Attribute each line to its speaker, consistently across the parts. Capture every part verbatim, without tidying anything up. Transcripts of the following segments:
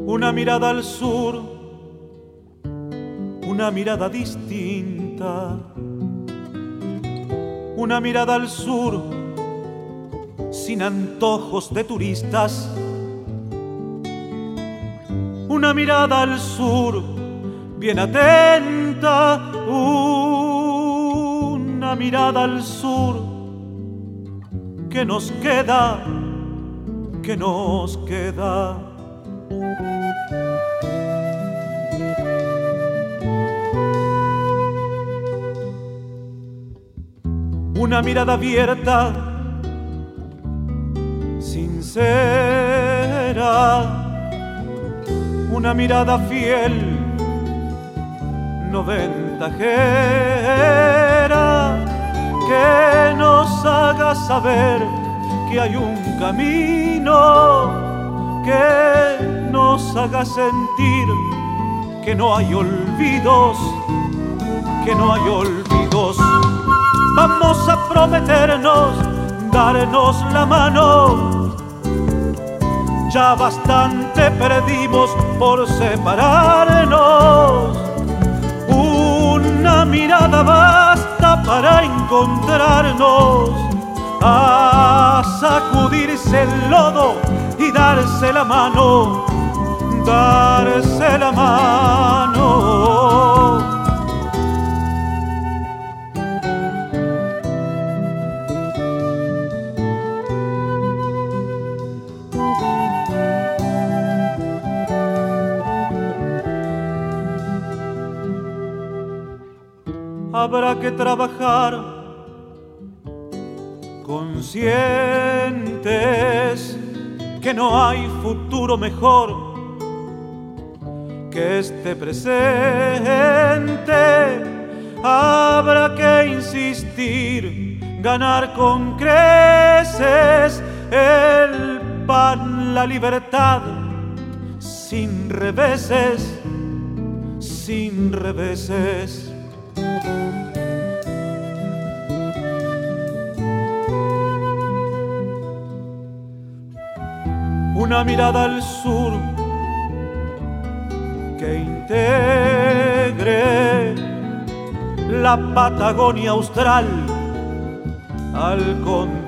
Speaker 1: Una mirada al sur, una mirada distinta. Una mirada al sur, sin antojos de turistas. Una mirada al sur, bien atenta. Una mirada al sur, que nos queda, que nos queda. Una mirada abierta, sincera. Una mirada fiel, no ventajera, que nos haga saber que hay un camino, que nos haga sentir que no hay olvidos, que no hay olvidos. Vamos a prometernos, darnos la mano. Ya bastante perdimos por separarnos. Una mirada basta para encontrarnos, a sacudirse el lodo y darse la mano, darse la mano. Habrá que trabajar conscientes que no hay futuro mejor que este presente. Habrá que insistir, ganar con creces el pan, la libertad, sin reveses, sin reveses. Una mirada al sur que integre la Patagonia austral al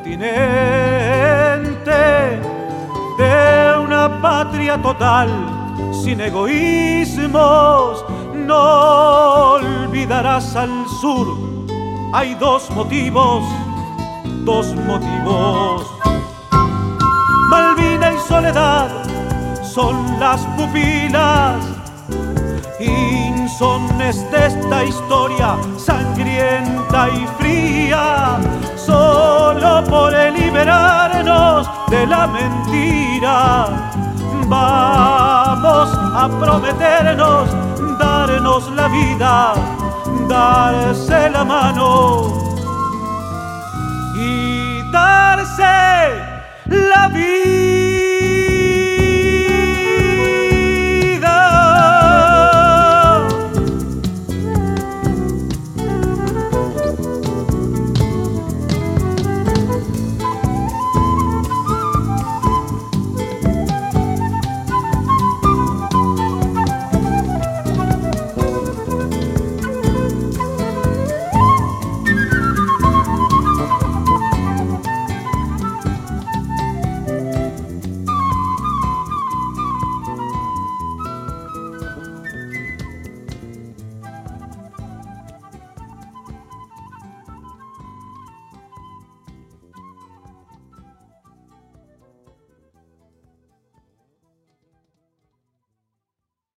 Speaker 1: continente de una patria total, sin egoísmos. No olvidarás al sur, hay dos motivos, dos motivos. Malvina y Soledad son las pupilas insones de esta historia sangrienta y fría, solo por liberarnos de la mentira. Vamos a prometernos, darnos la vida, darse la mano y darse la vida.